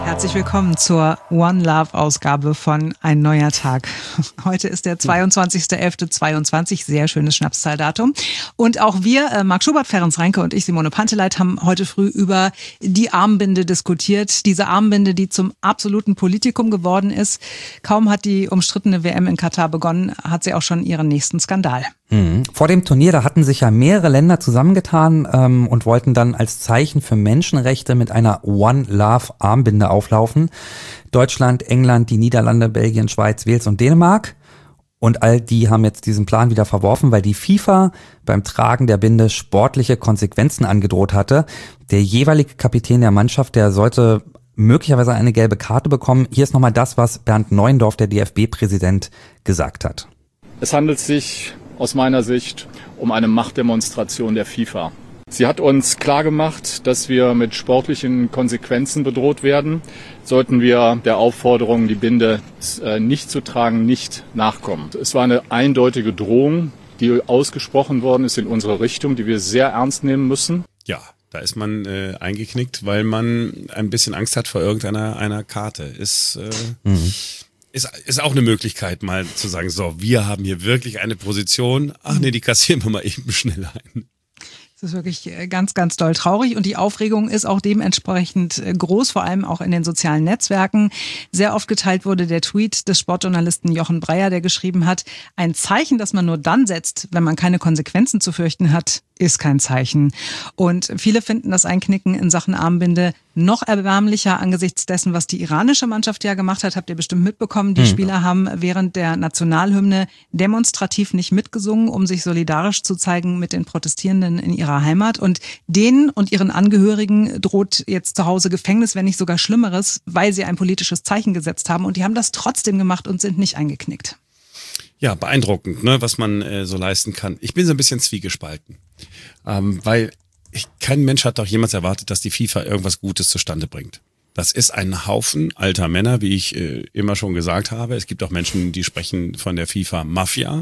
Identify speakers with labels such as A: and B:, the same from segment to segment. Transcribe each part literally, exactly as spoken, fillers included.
A: Herzlich willkommen zur One Love Ausgabe von Ein neuer Tag. Heute ist der zweiundzwanzigster elfter zweiundzwanzig, sehr schönes Schnapszahldatum. Und auch wir, äh, Marc Schubert, Ferenc Reinke und ich, Simone Panteleit, haben heute früh über die Armbinde diskutiert. Diese Armbinde, die zum absoluten Politikum geworden ist. Kaum hat die umstrittene W M in Katar begonnen, hat sie auch schon ihren nächsten Skandal.
B: Mhm. Vor dem Turnier, da hatten sich ja mehrere Länder zusammengetan ähm, und wollten dann als Zeichen für Menschenrechte mit einer One Love Armbinde auflaufen. Deutschland, England, die Niederlande, Belgien, Schweiz, Wales und Dänemark. Und all die haben jetzt diesen Plan wieder verworfen, weil die FIFA beim Tragen der Binde sportliche Konsequenzen angedroht hatte. Der jeweilige Kapitän der Mannschaft, der sollte möglicherweise eine gelbe Karte bekommen. Hier ist nochmal das, was Bernd Neuendorf, der D F B-Präsident, gesagt hat.
C: Es handelt sich aus meiner Sicht um eine Machtdemonstration der FIFA. Sie hat uns klargemacht, dass wir mit sportlichen Konsequenzen bedroht werden, sollten wir der Aufforderung, die Binde nicht zu tragen, nicht nachkommen. Es war eine eindeutige Drohung, die ausgesprochen worden ist in unsere Richtung, die wir sehr ernst nehmen müssen.
D: Ja, da ist man äh, eingeknickt, weil man ein bisschen Angst hat vor irgendeiner einer Karte. Ist äh, mhm. Ist, ist auch eine Möglichkeit, mal zu sagen, so, wir haben hier wirklich eine Position. Ach nee, die kassieren wir mal eben schnell ein.
A: Das ist wirklich ganz, ganz doll traurig und die Aufregung ist auch dementsprechend groß, vor allem auch in den sozialen Netzwerken. Sehr oft geteilt wurde der Tweet des Sportjournalisten Jochen Breyer, der geschrieben hat, ein Zeichen, das man nur dann setzt, wenn man keine Konsequenzen zu fürchten hat, ist kein Zeichen. Und viele finden das Einknicken in Sachen Armbinde noch erbärmlicher angesichts dessen, was die iranische Mannschaft ja gemacht hat. Habt ihr bestimmt mitbekommen, die mhm. Spieler haben während der Nationalhymne demonstrativ nicht mitgesungen, um sich solidarisch zu zeigen mit den Protestierenden in ihrer Heimat. Und denen und ihren Angehörigen droht jetzt zu Hause Gefängnis, wenn nicht sogar Schlimmeres, weil sie ein politisches Zeichen gesetzt haben. Und die haben das trotzdem gemacht und sind nicht eingeknickt.
D: Ja, beeindruckend, ne, was man äh, so leisten kann. Ich bin so ein bisschen zwiegespalten, ähm, weil ich, kein Mensch hat doch jemals erwartet, dass die FIFA irgendwas Gutes zustande bringt. Das ist ein Haufen alter Männer, wie ich äh, immer schon gesagt habe. Es gibt auch Menschen, die sprechen von der FIFA-Mafia.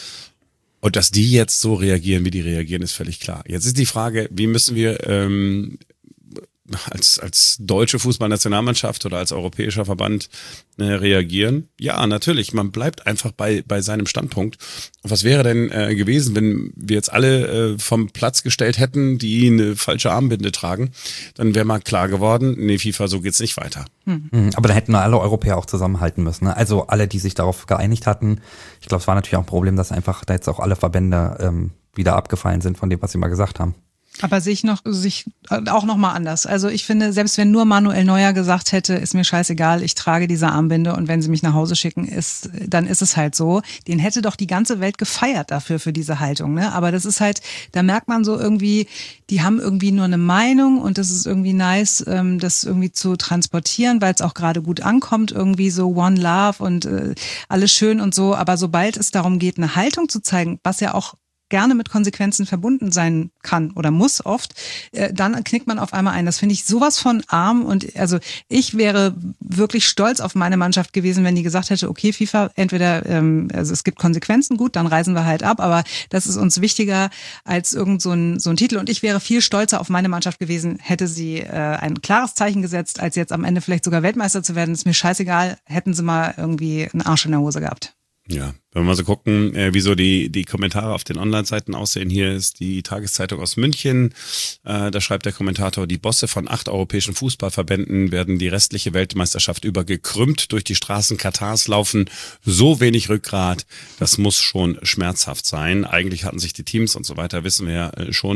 D: Und dass die jetzt so reagieren, wie die reagieren, ist völlig klar. Jetzt ist die Frage, wie müssen wir ähm, als als deutsche Fußballnationalmannschaft oder als europäischer Verband äh, reagieren? Ja, natürlich, man bleibt einfach bei bei seinem Standpunkt. Und was wäre denn äh, gewesen, wenn wir jetzt alle äh, vom Platz gestellt hätten, die eine falsche Armbinde tragen? Dann wäre mal klar geworden, nee, FIFA, so geht's nicht weiter.
B: Hm. Aber da hätten alle Europäer auch zusammenhalten müssen, ne? Also alle, die sich darauf geeinigt hatten. Ich glaube, es war natürlich auch ein Problem, dass einfach da jetzt auch alle Verbände ähm, wieder abgefallen sind von dem, was sie mal gesagt haben.
A: Aber sehe ich noch, sich auch noch mal anders. Also ich finde, selbst wenn nur Manuel Neuer gesagt hätte, ist mir scheißegal, ich trage diese Armbinde und wenn sie mich nach Hause schicken, ist, dann ist es halt so. Den hätte doch die ganze Welt gefeiert dafür, für diese Haltung, ne? Aber das ist halt, da merkt man so irgendwie, die haben irgendwie nur eine Meinung und das ist irgendwie nice, das irgendwie zu transportieren, weil es auch gerade gut ankommt, irgendwie so One Love und äh, alles schön und so. Aber sobald es darum geht, eine Haltung zu zeigen, was ja auch gerne mit Konsequenzen verbunden sein kann oder muss oft, äh, dann knickt man auf einmal ein. Das finde ich sowas von arm und also ich wäre wirklich stolz auf meine Mannschaft gewesen, wenn die gesagt hätte, okay FIFA, entweder ähm, also es gibt Konsequenzen, gut, dann reisen wir halt ab, aber das ist uns wichtiger als irgend so ein, so ein Titel und ich wäre viel stolzer auf meine Mannschaft gewesen, hätte sie äh, ein klares Zeichen gesetzt, als jetzt am Ende vielleicht sogar Weltmeister zu werden. Ist mir scheißegal, hätten sie mal irgendwie einen Arsch in der Hose gehabt.
D: Ja, wenn wir mal so gucken, äh, wie so die die Kommentare auf den Online-Seiten aussehen. Hier ist die Tageszeitung aus München. Äh, da schreibt der Kommentator, die Bosse von acht europäischen Fußballverbänden werden die restliche Weltmeisterschaft über gekrümmt durch die Straßen Katars laufen. So wenig Rückgrat, das muss schon schmerzhaft sein. Eigentlich hatten sich die Teams und so weiter, wissen wir ja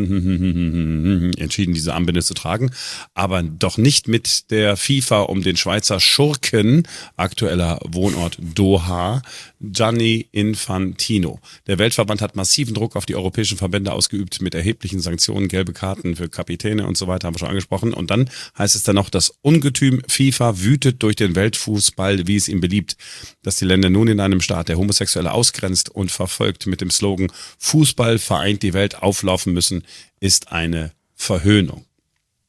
D: schon, entschieden, diese Armbinde zu tragen. Aber doch nicht mit der FIFA um den Schweizer Schurken, aktueller Wohnort Doha, Gianni Infantino. Der Weltverband hat massiven Druck auf die europäischen Verbände ausgeübt mit erheblichen Sanktionen, gelbe Karten für Kapitäne und so weiter, haben wir schon angesprochen. Und dann heißt es dann noch, das Ungetüm FIFA wütet durch den Weltfußball, wie es ihm beliebt, dass die Länder nun in einem Staat, der Homosexuelle ausgrenzt und verfolgt, mit dem Slogan Fußball vereint die Welt auflaufen müssen, ist eine Verhöhnung.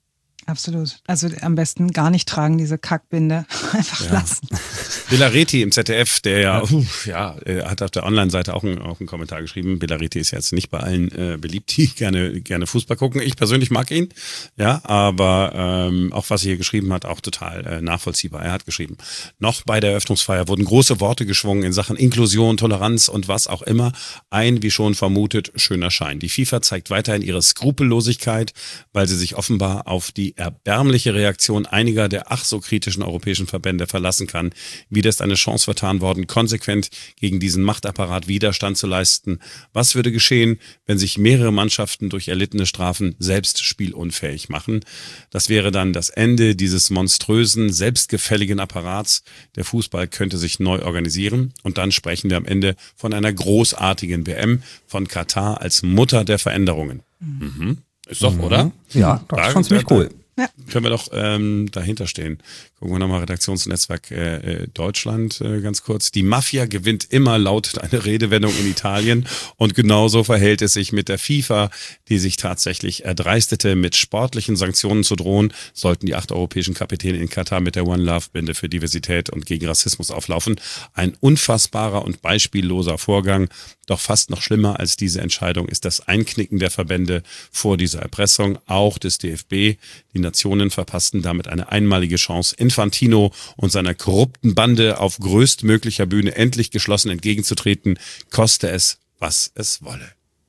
A: Absolut. Also am besten gar nicht tragen, diese Kackbinde. Einfach
D: ja.
A: lassen.
D: Belareti im Z D F, der ja, uh, ja, hat auf der Online-Seite auch, ein, auch einen Kommentar geschrieben. Belareti ist ja jetzt nicht bei allen äh, beliebt, die gerne, gerne Fußball gucken. Ich persönlich mag ihn, ja, aber ähm, auch was er hier geschrieben hat, auch total äh, nachvollziehbar. Er hat geschrieben, noch bei der Eröffnungsfeier wurden große Worte geschwungen in Sachen Inklusion, Toleranz und was auch immer. Ein, wie schon vermutet, schöner Schein. Die FIFA zeigt weiterhin ihre Skrupellosigkeit, weil sie sich offenbar auf die erbärmliche Reaktion einiger der ach so kritischen europäischen Verbände verlassen kann. Wieder ist eine Chance vertan worden, konsequent gegen diesen Machtapparat Widerstand zu leisten. Was würde geschehen, wenn sich mehrere Mannschaften durch erlittene Strafen selbst spielunfähig machen? Das wäre dann das Ende dieses monströsen, selbstgefälligen Apparats. Der Fußball könnte sich neu organisieren und dann sprechen wir am Ende von einer großartigen W M, von Katar als Mutter der Veränderungen. Mhm. Ist doch, mhm. oder?
B: Ja, das ist schon ziemlich cool.
A: Ja.
D: Können wir doch ähm, dahinter stehen. Gucken wir nochmal Redaktionsnetzwerk äh, Deutschland äh, ganz kurz. Die Mafia gewinnt immer, lautet eine Redewendung in Italien. Und genauso verhält es sich mit der FIFA, die sich tatsächlich erdreistete, mit sportlichen Sanktionen zu drohen, sollten die acht europäischen Kapitäne in Katar mit der One Love Binde für Diversität und gegen Rassismus auflaufen. Ein unfassbarer und beispielloser Vorgang. Doch fast noch schlimmer als diese Entscheidung ist das Einknicken der Verbände vor dieser Erpressung, auch des D F B. Die Nationen verpassten damit eine einmalige Chance, Infantino und seiner korrupten Bande auf größtmöglicher Bühne endlich geschlossen entgegenzutreten, koste es, was es wolle.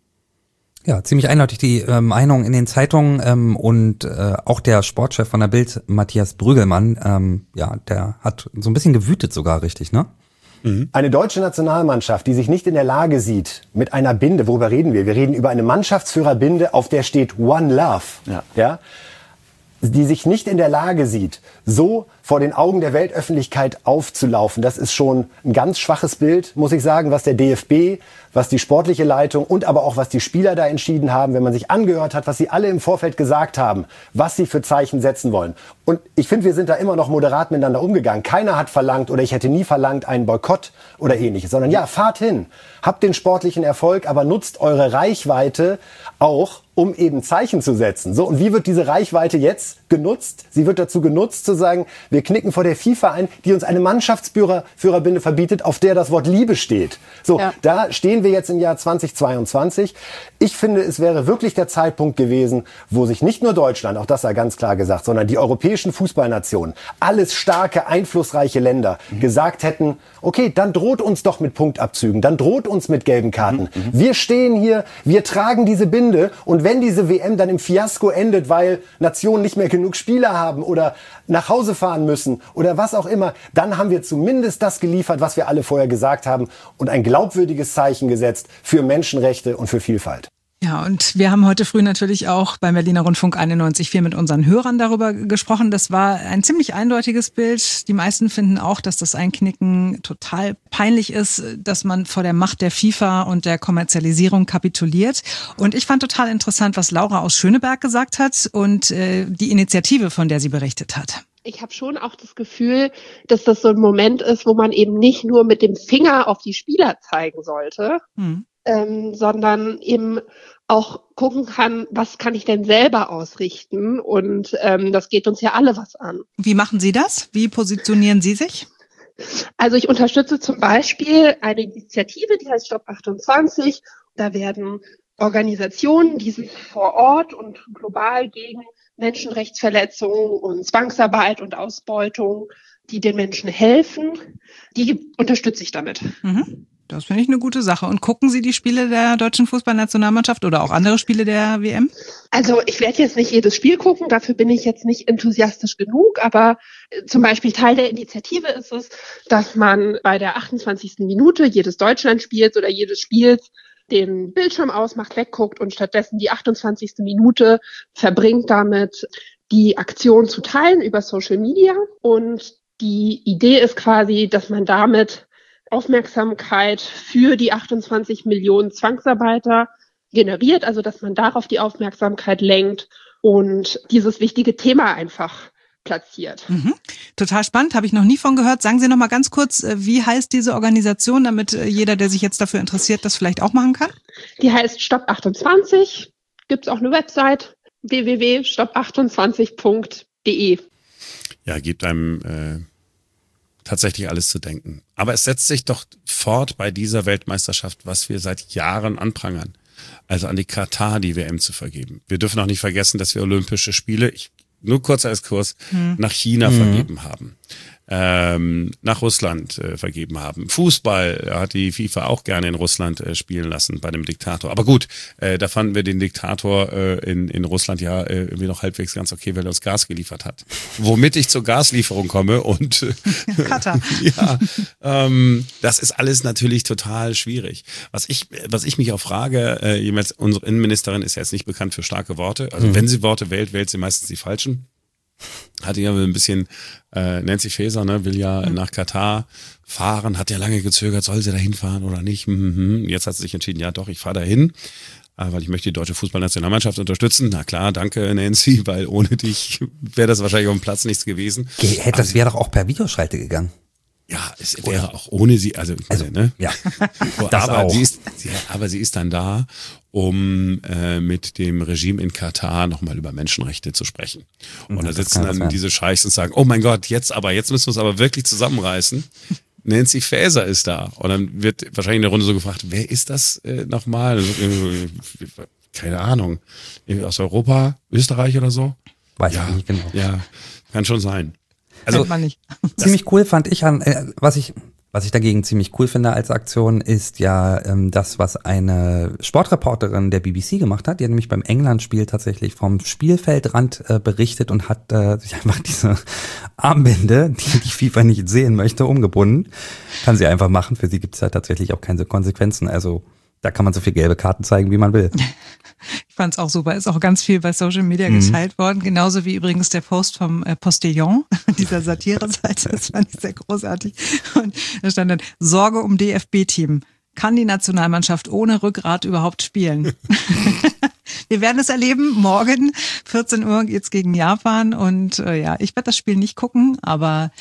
B: Ja, ziemlich eindeutig die äh, Meinung in den Zeitungen ähm, und äh, auch der Sportchef von der Bild, Matthias Brügelmann, ähm, ja, der hat so ein bisschen gewütet sogar, richtig, ne?
E: Eine deutsche Nationalmannschaft, die sich nicht in der Lage sieht, mit einer Binde, worüber reden wir? Wir reden über eine Mannschaftsführerbinde, auf der steht One Love, ja, ja, die sich nicht in der Lage sieht, so vor den Augen der Weltöffentlichkeit aufzulaufen. Das ist schon ein ganz schwaches Bild, muss ich sagen, was der D F B, was die sportliche Leitung und aber auch was die Spieler da entschieden haben, wenn man sich angehört hat, was sie alle im Vorfeld gesagt haben, was sie für Zeichen setzen wollen. Und ich finde, wir sind da immer noch moderat miteinander umgegangen. Keiner hat verlangt oder ich hätte nie verlangt einen Boykott oder ähnliches, sondern ja, fahrt hin, habt den sportlichen Erfolg, aber nutzt eure Reichweite auch, um eben Zeichen zu setzen. So, und wie wird diese Reichweite jetzt genutzt? Sie wird dazu genutzt, zu sagen, wir knicken vor der FIFA ein, die uns eine Mannschaftsführerbinde verbietet, auf der das Wort Liebe steht. So, ja. Da stehen wir jetzt im Jahr zweitausendzweiundzwanzig. Ich finde, es wäre wirklich der Zeitpunkt gewesen, wo sich nicht nur Deutschland, auch das sei ganz klar gesagt, sondern die europäischen Fußballnationen, alles starke, einflussreiche Länder, mhm. gesagt hätten, okay, dann droht uns doch mit Punktabzügen, dann droht uns mit gelben Karten. Mhm. Wir stehen hier, wir tragen diese Binde und wenn diese W M dann im Fiasko endet, weil Nationen nicht mehr genug Spieler haben oder nach Hause fahren müssen oder was auch immer, dann haben wir zumindest das geliefert, was wir alle vorher gesagt haben und ein glaubwürdiges Zeichen gesetzt für Menschenrechte und für Vielfalt.
A: Ja, und wir haben heute früh natürlich auch beim Berliner Rundfunk einundneunzig Komma vier mit unseren Hörern darüber gesprochen. Das war ein ziemlich eindeutiges Bild. Die meisten finden auch, dass das Einknicken total peinlich ist, dass man vor der Macht der FIFA und der Kommerzialisierung kapituliert. Und ich fand total interessant, was Laura aus Schöneberg gesagt hat und äh, die Initiative, von der sie berichtet hat.
F: Ich habe schon auch das Gefühl, dass das so ein Moment ist, wo man eben nicht nur mit dem Finger auf die Spieler zeigen sollte, hm. ähm, sondern eben auch gucken kann, was kann ich denn selber ausrichten? Und ähm, das geht uns ja alle was an.
A: Wie machen Sie das? Wie positionieren Sie sich?
F: Also ich unterstütze zum Beispiel eine Initiative, die heißt Stopp achtundzwanzig. Da werden Organisationen, die sich vor Ort und global gegen Menschenrechtsverletzungen und Zwangsarbeit und Ausbeutung, die den Menschen helfen, die unterstütze ich damit.
A: Mhm. Das finde ich eine gute Sache. Und gucken Sie die Spiele der deutschen Fußballnationalmannschaft oder auch andere Spiele der W M?
F: Also ich werde jetzt nicht jedes Spiel gucken, dafür bin ich jetzt nicht enthusiastisch genug, aber zum Beispiel Teil der Initiative ist es, dass man bei der achtundzwanzigsten Minute jedes Deutschlandspiels oder jedes Spiels den Bildschirm ausmacht, wegguckt und stattdessen die achtundzwanzigste Minute verbringt damit, die Aktion zu teilen über Social Media. Und die Idee ist quasi, dass man damit Aufmerksamkeit für die achtundzwanzig Millionen Zwangsarbeiter generiert, also dass man darauf die Aufmerksamkeit lenkt und dieses wichtige Thema einfach platziert.
A: Mhm. Total spannend, habe ich noch nie von gehört. Sagen Sie noch mal ganz kurz, wie heißt diese Organisation, damit jeder, der sich jetzt dafür interessiert, das vielleicht auch machen kann?
F: Die heißt Stopp achtundzwanzig, gibt es auch eine Website. w w w punkt stopp achtundzwanzig punkt d e.
D: Ja, gibt einem äh, tatsächlich alles zu denken. Aber es setzt sich doch fort bei dieser Weltmeisterschaft, was wir seit Jahren anprangern. Also an die Katar die W M zu vergeben. Wir dürfen auch nicht vergessen, dass wir Olympische Spiele, ich, nur kurz als Kurs, hm. nach China mhm. vergeben haben. Ähm, nach Russland äh, vergeben haben. Fußball hat die FIFA auch gerne in Russland äh, spielen lassen bei dem Diktator. Aber gut, äh, da fanden wir den Diktator äh, in, in Russland ja äh, irgendwie noch halbwegs ganz okay, weil er uns Gas geliefert hat. Womit ich zur Gaslieferung komme und äh,
A: Katar.
D: ja, ähm, das ist alles natürlich total schwierig. Was ich, was ich mich auch frage, äh, jemals, unsere Innenministerin ist ja jetzt nicht bekannt für starke Worte. Also mhm. wenn sie Worte wählt, wählt sie meistens die falschen. Hatte ja ein bisschen, äh, Nancy Faeser, ne, will ja mhm. nach Katar fahren, hat ja lange gezögert, soll sie da hinfahren oder nicht. Mhm. Jetzt hat sie sich entschieden, ja doch, ich fahre da hin, äh, weil ich möchte die deutsche Fußballnationalmannschaft unterstützen. Na klar, danke Nancy, weil ohne dich wäre das wahrscheinlich auf dem Platz nichts gewesen.
B: Ge- das wäre doch auch per Videoschalte gegangen.
D: Ja, es wäre oder? auch ohne sie, also,
B: also
D: ne?
B: Ja,
D: das aber auch. Sie ist, sie, aber sie ist dann da, um äh, mit dem Regime in Katar nochmal über Menschenrechte zu sprechen. Und mhm, da sitzen dann diese Scheichs und sagen, oh mein Gott, jetzt aber, jetzt müssen wir uns aber wirklich zusammenreißen. Nancy Faeser ist da. Und dann wird wahrscheinlich in der Runde so gefragt, wer ist das äh, nochmal? Keine Ahnung. Aus Europa, Österreich oder so?
B: Weiß
D: ja,
B: ich nicht genau.
D: Ja, kann schon sein.
A: Also man nicht.
B: Ziemlich cool fand ich an, äh, was ich, was ich dagegen ziemlich cool finde als Aktion, ist ja ähm, das, was eine Sportreporterin der B B C gemacht hat. Die hat nämlich beim England-Spiel tatsächlich vom Spielfeldrand äh, berichtet und hat äh, sich einfach diese Armbinde, die die FIFA nicht sehen möchte, umgebunden. Kann sie einfach machen. Für sie gibt es ja tatsächlich auch keine Konsequenzen. Also da kann man so viel gelbe Karten zeigen, wie man will.
A: Ich fand es auch super. Ist auch ganz viel bei Social Media mhm. geteilt worden. Genauso wie übrigens der Post vom äh, Postillon, dieser Satire-Seite. Das fand ich sehr großartig. Und da stand dann, Sorge um D F B-Team. Kann die Nationalmannschaft ohne Rückgrat überhaupt spielen? Wir werden es erleben. Morgen, vierzehn Uhr, geht's gegen Japan. Und äh, ja, ich werde das Spiel nicht gucken, aber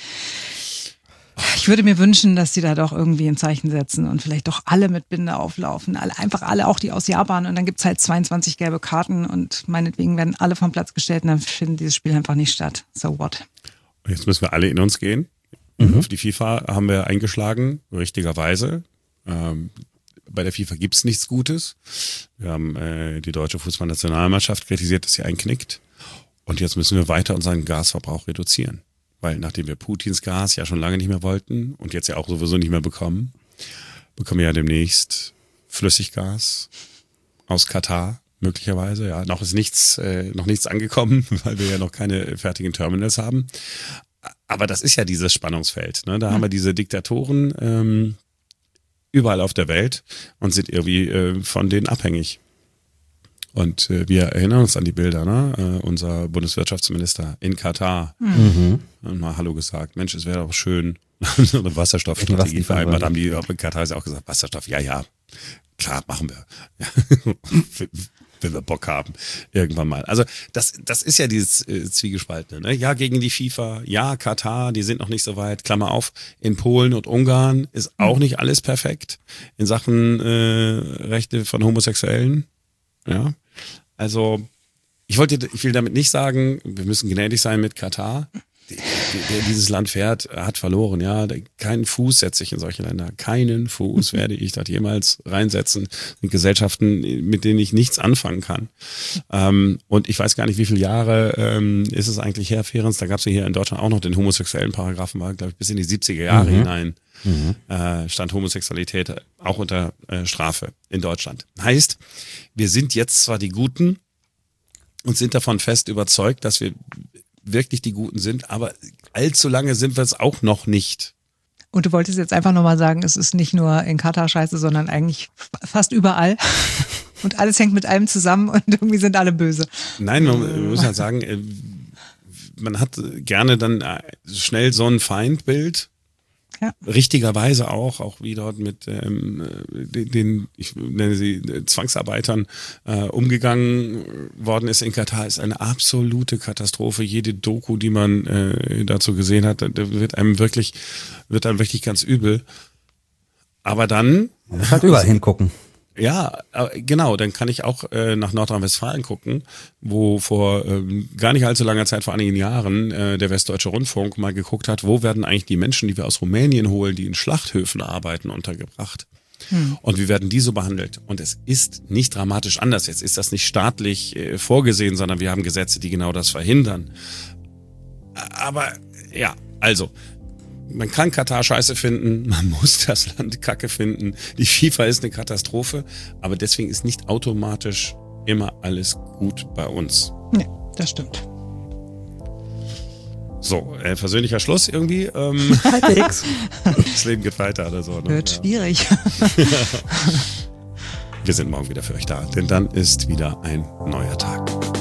A: ich würde mir wünschen, dass die da doch irgendwie ein Zeichen setzen und vielleicht doch alle mit Binde auflaufen. Alle, einfach alle, auch die aus Japan. Und dann gibt's halt zweiundzwanzig gelbe Karten und meinetwegen werden alle vom Platz gestellt und dann findet dieses Spiel einfach nicht statt. So what?
D: Und jetzt müssen wir alle in uns gehen. Mhm. Auf die FIFA haben wir eingeschlagen, richtigerweise. Ähm, bei der FIFA gibt's nichts Gutes. Wir haben äh, die deutsche Fußballnationalmannschaft kritisiert, dass sie einknickt. Und jetzt müssen wir weiter unseren Gasverbrauch reduzieren. Weil nachdem wir Putins Gas ja schon lange nicht mehr wollten und jetzt ja auch sowieso nicht mehr bekommen, bekommen wir ja demnächst Flüssiggas aus Katar möglicherweise. Ja, noch ist nichts, äh, noch nichts angekommen, weil wir ja noch keine fertigen Terminals haben. Aber das ist ja dieses Spannungsfeld. Ne? Da mhm. haben wir diese Diktatoren ähm, überall auf der Welt und sind irgendwie äh, von denen abhängig. Und äh, wir erinnern uns an die Bilder, ne? Äh, unser Bundeswirtschaftsminister in Katar mhm. hat mal Hallo gesagt. Mensch, es wäre doch schön, so eine Wasserstoffstrategie vereinbart. Haben die in Katar ja auch gesagt, Wasserstoff, ja, ja, klar, machen wir. Ja. Wenn wir Bock haben, irgendwann mal. Also das, das ist ja dieses äh, Zwiegespaltene. Ne? Ja, gegen die FIFA, ja, Katar, die sind noch nicht so weit. Klammer auf, in Polen und Ungarn ist auch nicht alles perfekt in Sachen äh, Rechte von Homosexuellen. Ja, also ich wollte, ich will damit nicht sagen, wir müssen gnädig sein mit Katar. Wer dieses Land fährt, hat verloren. Ja, keinen Fuß setze ich in solche Länder. Keinen Fuß werde ich dort jemals reinsetzen. In Gesellschaften, mit denen ich nichts anfangen kann. Ähm, und ich weiß gar nicht, wie viele Jahre ähm, ist es eigentlich her, Ferenc? Da gab es ja hier in Deutschland auch noch den homosexuellen Paragraphen, war glaube ich bis in die siebziger Jahre mhm. hinein. Mhm. Äh, stand Homosexualität auch unter äh, Strafe in Deutschland. Heißt, wir sind jetzt zwar die Guten und sind davon fest überzeugt, dass wir wirklich die Guten sind, aber allzu lange sind wir es auch noch nicht.
A: Und du wolltest jetzt einfach nochmal sagen, es ist nicht nur in Katar scheiße, sondern eigentlich fast überall. Und alles hängt mit allem zusammen und irgendwie sind alle böse.
D: Nein, man, man muss halt sagen, man hat gerne dann schnell so ein Feindbild. Ja. Richtigerweise auch, auch wie dort mit ähm, den, den, ich nenne sie Zwangsarbeitern äh, umgegangen worden ist in Katar, ist eine absolute Katastrophe. Jede Doku, die man äh, dazu gesehen hat, da wird einem wirklich, wird einem wirklich ganz übel. Aber dann
B: man muss halt überall hingucken.
D: Ja, genau, dann kann ich auch äh, nach Nordrhein-Westfalen gucken, wo vor ähm, gar nicht allzu langer Zeit, vor einigen Jahren, äh, der Westdeutsche Rundfunk mal geguckt hat, wo werden eigentlich die Menschen, die wir aus Rumänien holen, die in Schlachthöfen arbeiten, untergebracht. Hm. Und wie werden die so behandelt? Und es ist nicht dramatisch anders. Jetzt ist das nicht staatlich äh, vorgesehen, sondern wir haben Gesetze, die genau das verhindern. Aber ja, also... Man kann Katar scheiße finden, man muss das Land kacke finden. Die FIFA ist eine Katastrophe, aber deswegen ist nicht automatisch immer alles gut bei uns.
A: Nee, das stimmt.
D: So, äh, persönlicher Schluss irgendwie. Ähm,
B: Halbwegs.
D: Das Leben geht weiter oder so. Ne?
A: Wird
D: ja.
A: schwierig.
D: Wir sind morgen wieder für euch da, denn dann ist wieder ein neuer Tag.